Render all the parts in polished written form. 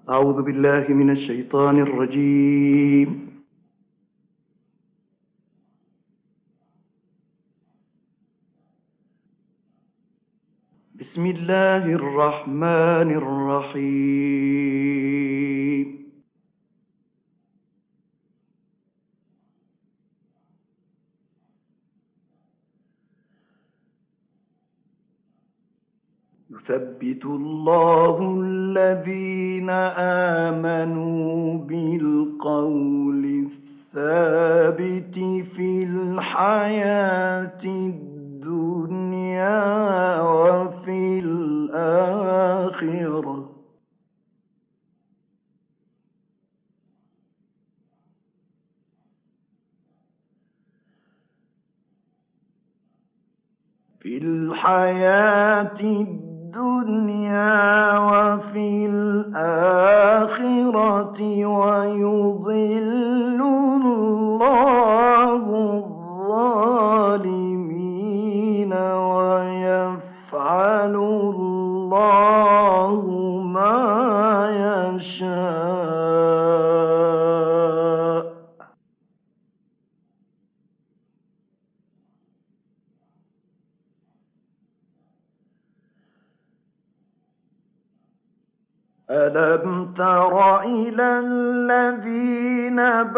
أعوذ بالله من الشيطان الرجيم. بسم الله الرحمن الرحيم. يثبت الله الذين آمنوا بالقول الثابت في الحياة الدنيا وفي الآخرة. في الحياة الدنيا وفي الآخرة ويضل الله الظالمين ويفعل الله ما يشاء. ألم تر إلى الذين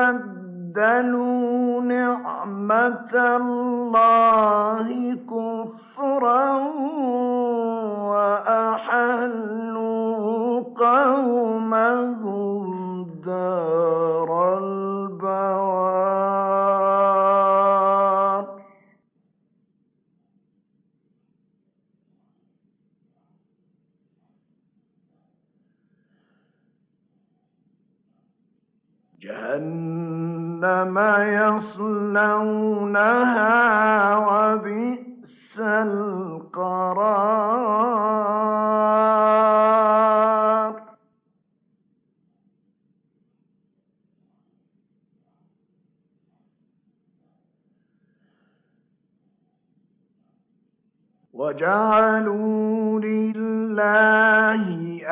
بدلوا نعمة الله كفرا وأحلوا قومهم دار البوار. جهنم يصلونها وبئس القرار. وجعلوا لله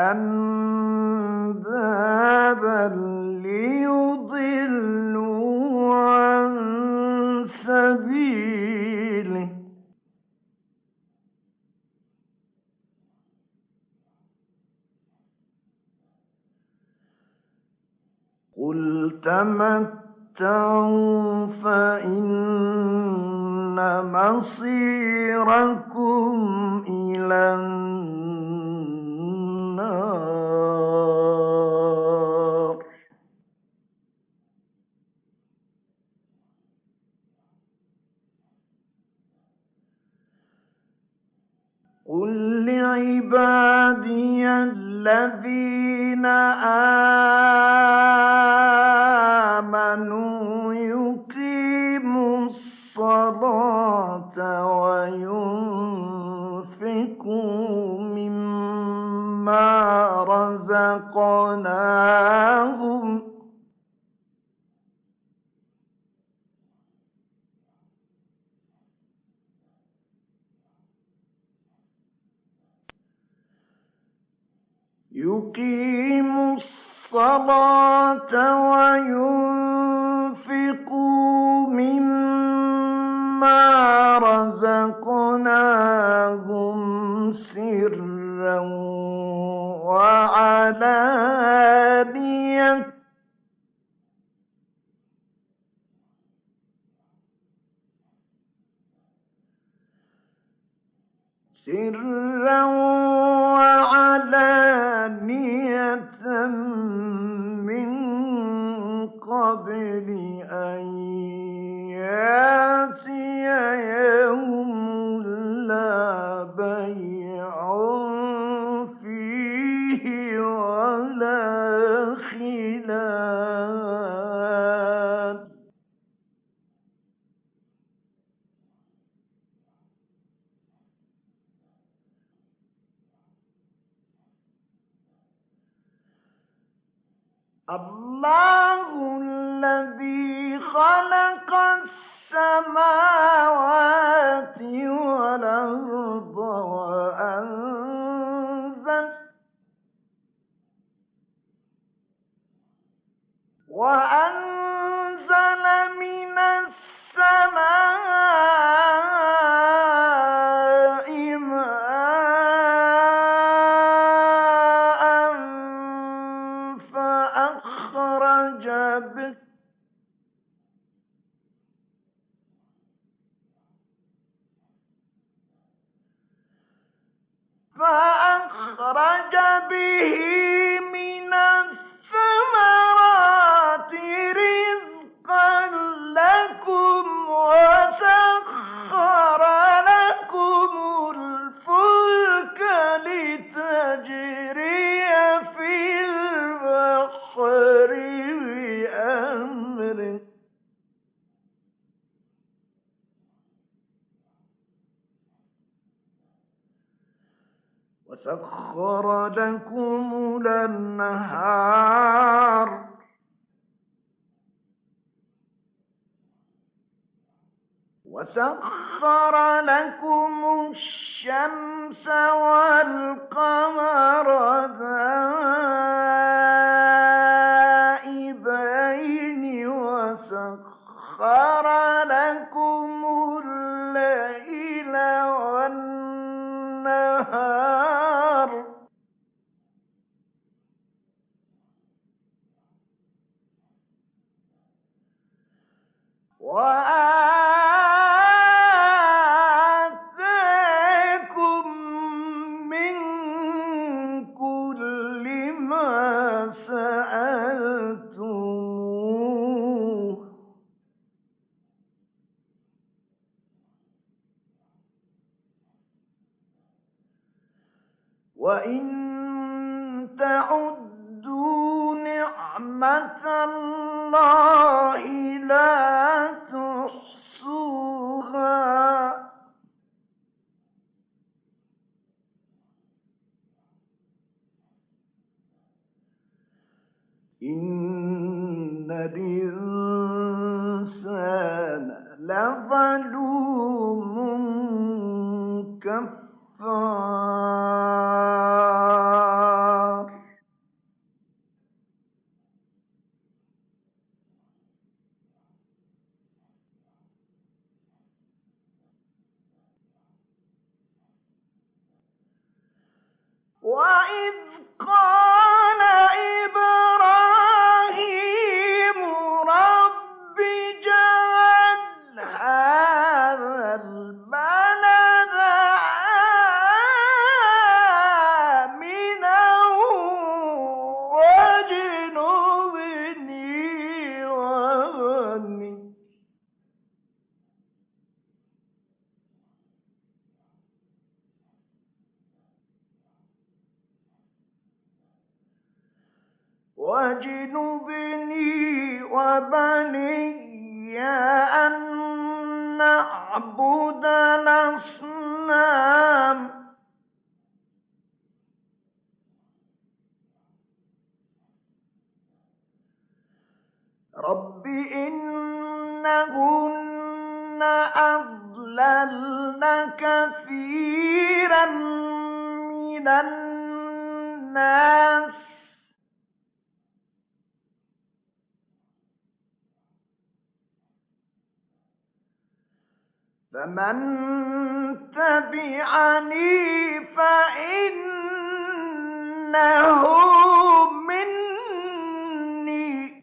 أندادا ليضلوا عن سبيله. قل تمتعوا فإن مصيركم إلى النار. قل لعبادي الذين آمنوا يقيموا الصلاة وينفقوا مما رزقناهم يقيموا الصلاة وينفقوا مما رزقناهم سرا وعلانية سرا وعلانية من قبل أن يأتي يوم لا بيع فيه ولا خلال. الله الذي خلق السماوات والأرض وأنزل من السماء ماء فأخرج به فأخرج به من الثمرات رزقا لكم وسخر لكم الفلك لتجري في البحر بأمره وسخر لكم الأنهار وسخر لكم الشمس والقمر دائبين وسخر لكم الليل والنهار وآتاكم من كل ما سألتموه وإن تعدوا نعمة الله لا تحصوها إن الإنسان لظلوم كفار وإذ قال إبراهيم رب اجعل هذا البلد آمنا واجنبني وبني وبني أن نعبد الأصنام رب إنهن أضللن كثيرا من الناس فمن تبعني فإنه مني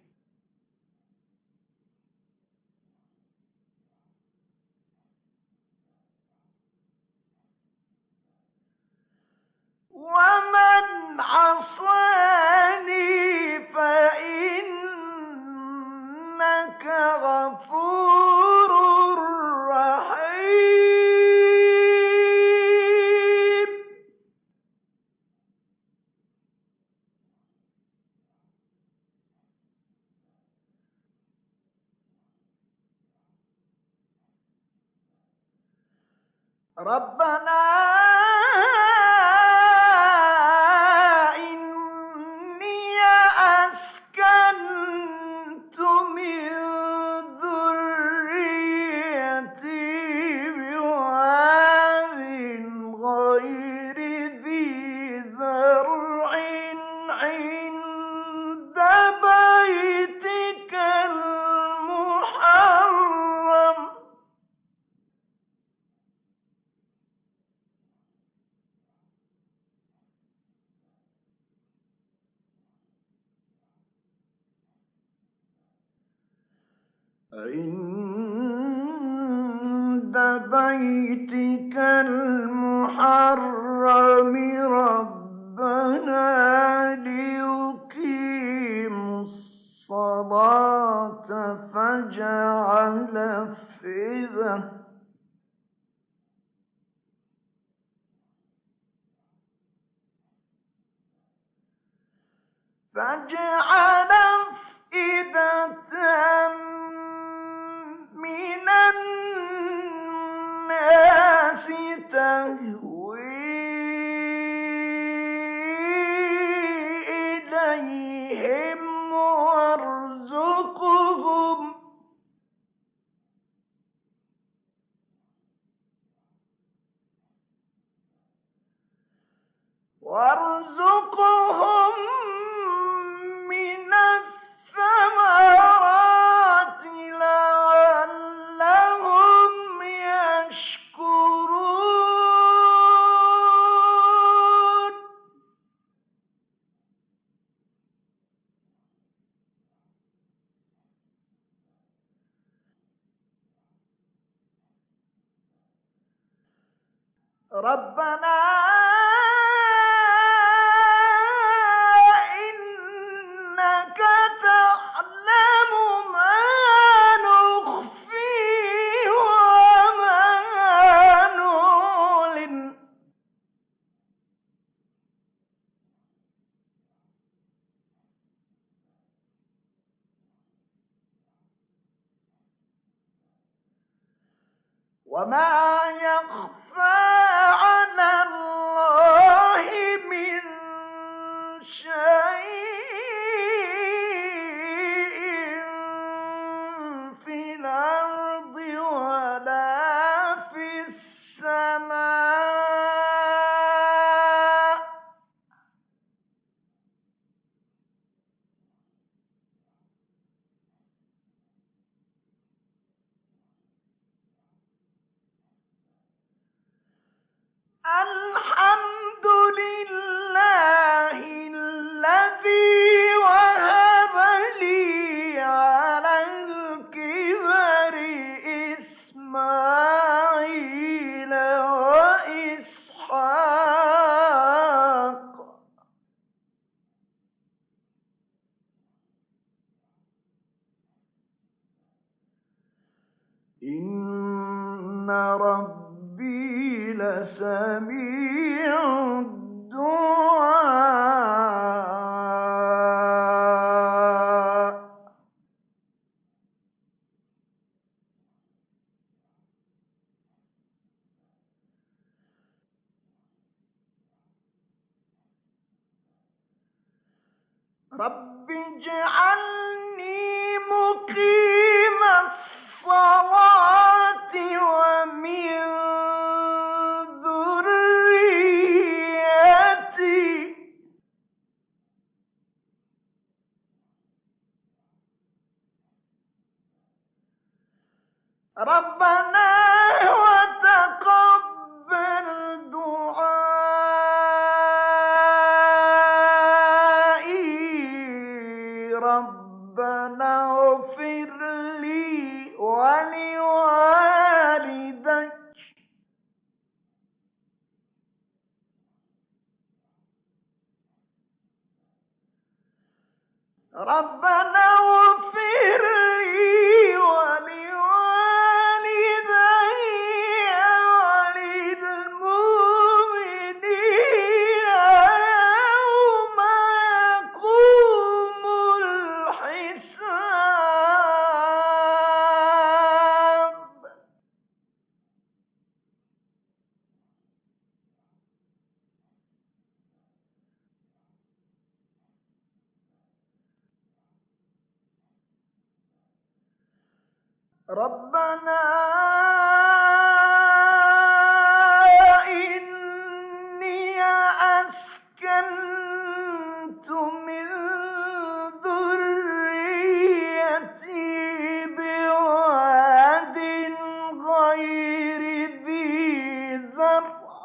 ومن عصاني فإنك غفور رحيم ربنا إني أسكنت من ذريتي بواد غير ذي زرع عند بيتك عند بيتك المحرم ربنا ليقيموا الصلاة فاجعل أفئدة من الناس تهوي إليهم وارزقهم من الثمرات لعلهم يشكرون ربنا إنك تعلم ما نخفي وما نعلن وما يخفى على الله من شيء في الأرض ولا في السماء الحمد لله الذي وهب لي على الكبر إسماعيل وإسحاق إن ربي لسميع الدعاء رب اجعلني مقيم الصلاة ومن ذريتي ربنا وتقبل دعائي ربنا اغفر لي ولوالدي ربنا اغفر لي ولوالدي وللمؤمنين يوم يقوم الحساب ربنا إني أسكنت من ذريتي بواد غير ذي زرع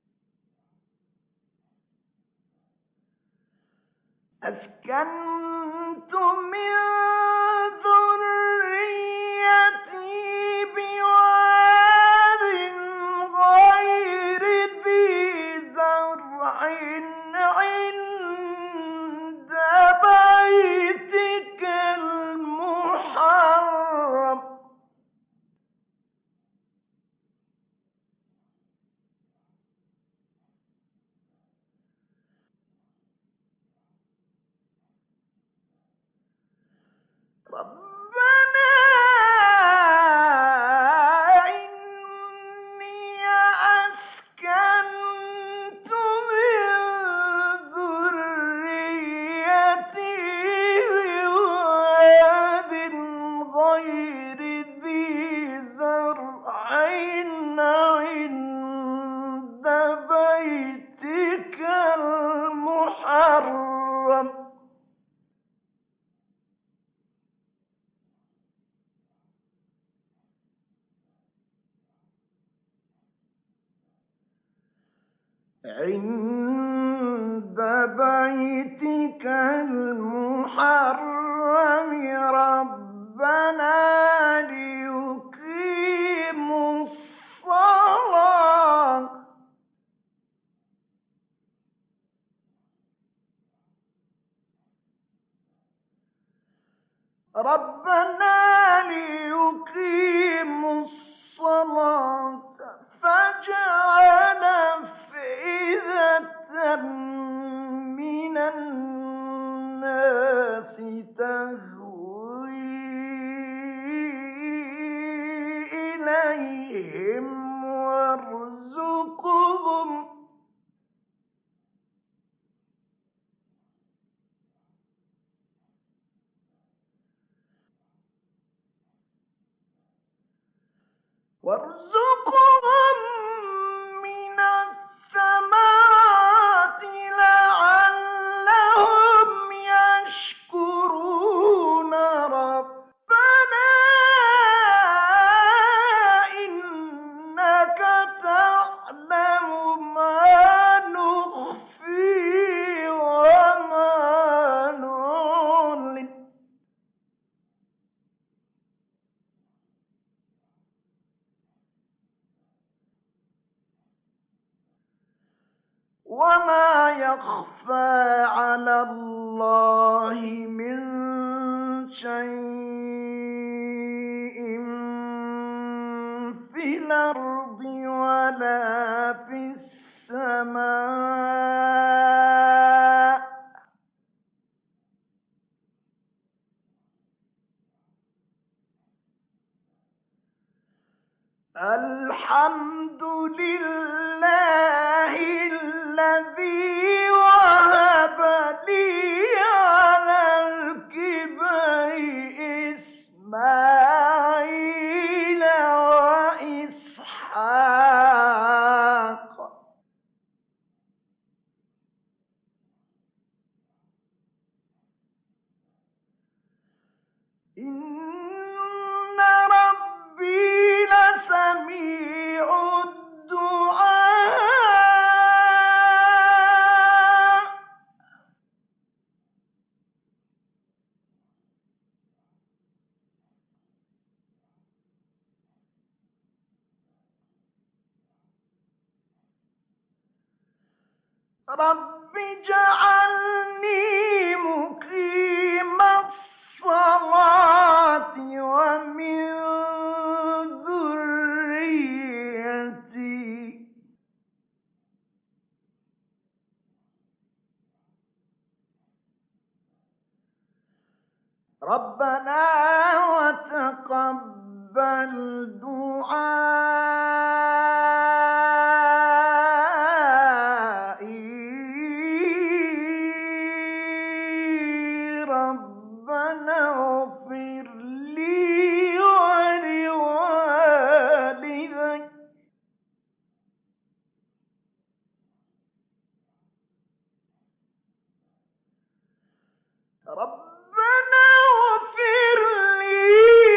أسكنت من ذريتي بواد غير ذي زرع عند بيتك المحرم ربنا إني أسكنت من ذريتي بواد غير ذي زرع عند بيتك المحرم عند بيتك المحرم ربنا ليقيموا الصلاة فاجعل أفئدة من الناس تهوي إليهم وارزقهم من الثمرات لعلهم يشكرون ربنا إنك تعلم ما نخفي وما نعلن وما يخفى على الله من شيء في الأرض ولا في السماء الحمد لله الذي وهب لي على الكبر إسماعيل وإسحاق إن ربي لسميع الدعاء رب اجعلني مقيم الصلاة ومن ذريتي ربنا وتقبل دعائي ربنا اغفر لي ولوالدي ربنا اغفر لي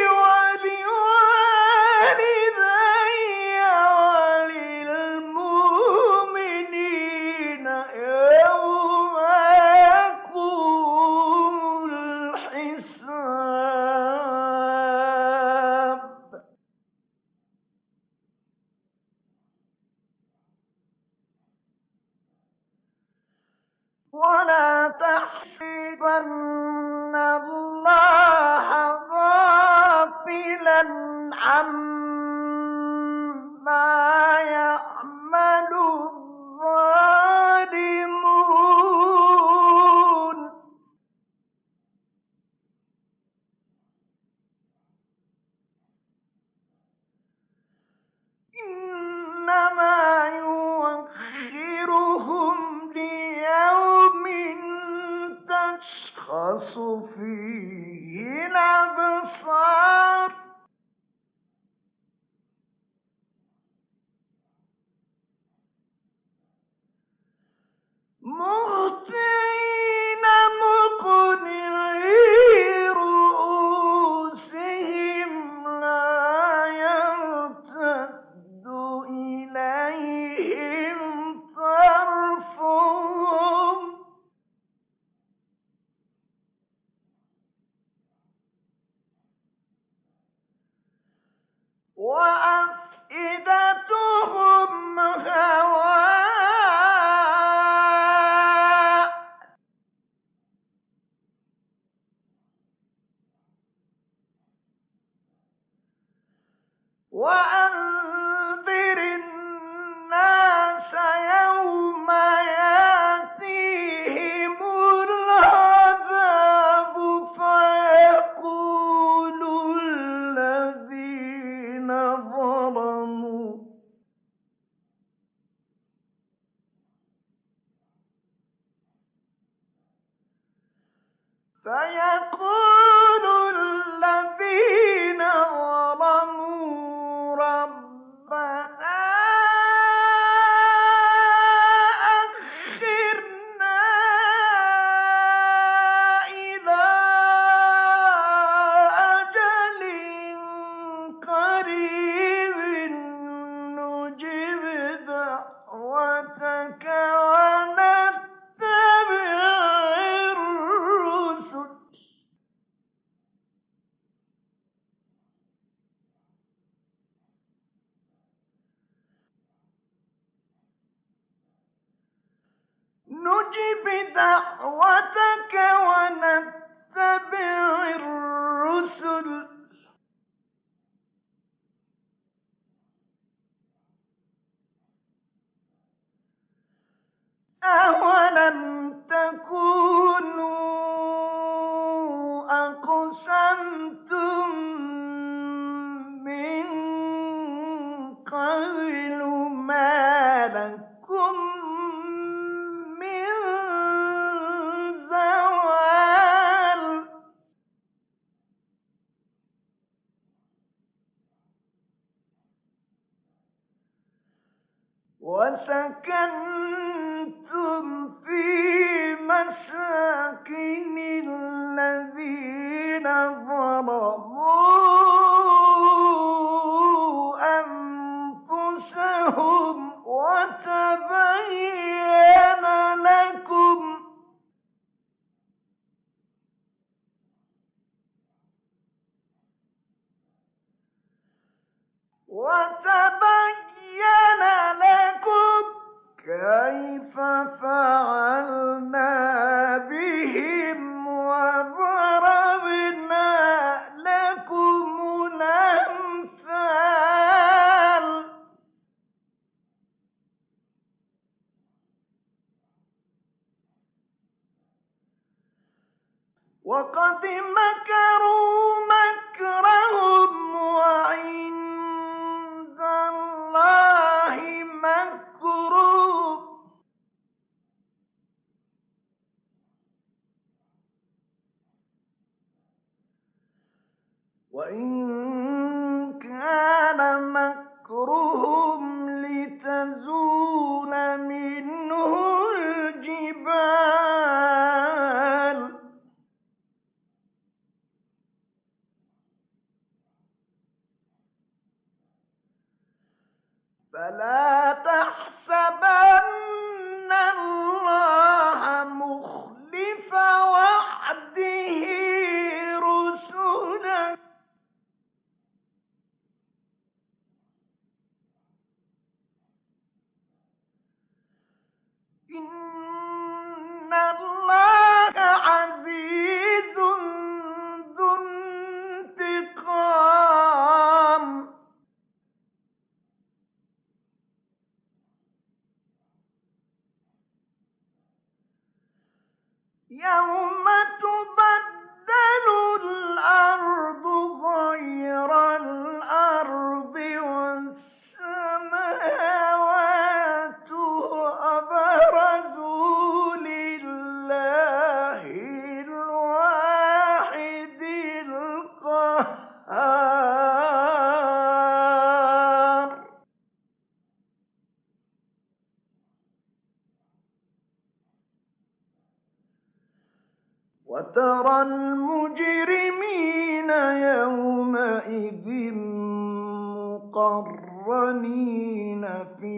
ولوالدي وللمؤمنين يوم يقوم عما يعمل الظالمون إنما يؤخرهم ليوم تشخص فيه الأبصار مهطعين مقنعي رؤوسهم لا يرتد إليهم طرفهم وأفئدتهم هواء وأنذر الناس يوم يأتيهم العذاب فيقول الذين ظلموا ربنا أخرنا إلى أجل قريب نجب دعوتك ونتبع الرسل أولم تكونوا أقسمتم من قبل ما لكم من زوال وسكنتم في مساكن الذين ظلموا أنفسهم وتبين لكم كيف فعلنا بهم وضربنا لكم الأمثال وقد مكروا مكرهم وعند الله مكرهم وإن كان مكرهم لتزول منه الجبال فلا تحسبن الله مخلف وعده رسله يوم تبدل الأرض غير الأرض والسماوات وبرزوا لله الواحد القهار. وترى المجرمين يومئذ مقرنين في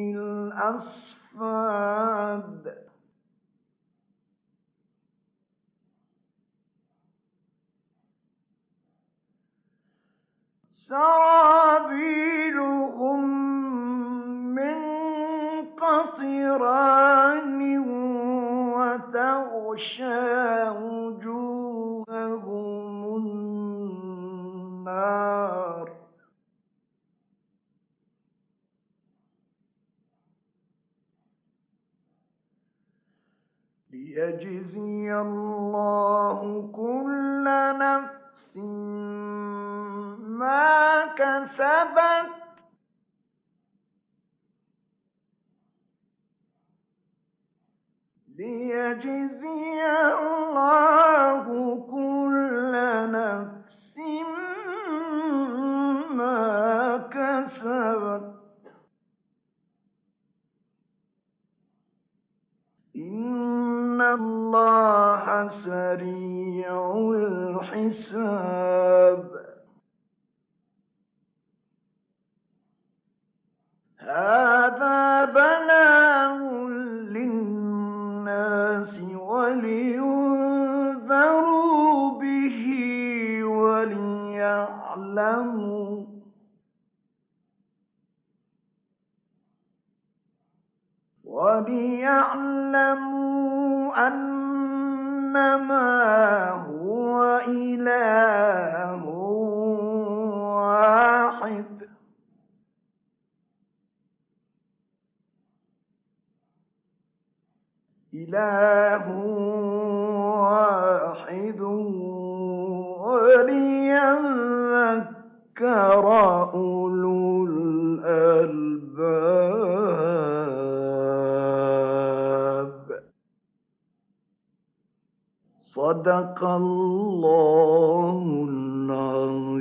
الأصفاد سرابيلهم من قطران وتغشى وجوههم النار. ليجزي الله كل نفس ما كسبت ليجزي الله كل نفس ما كسبت. إن الله سريع الحساب. هذا بلاغ للناس ولينذروا به وليعلموا أنما هو إله واحد. إله واحد وليذكر أولو الألباب. صدق الله العظيم.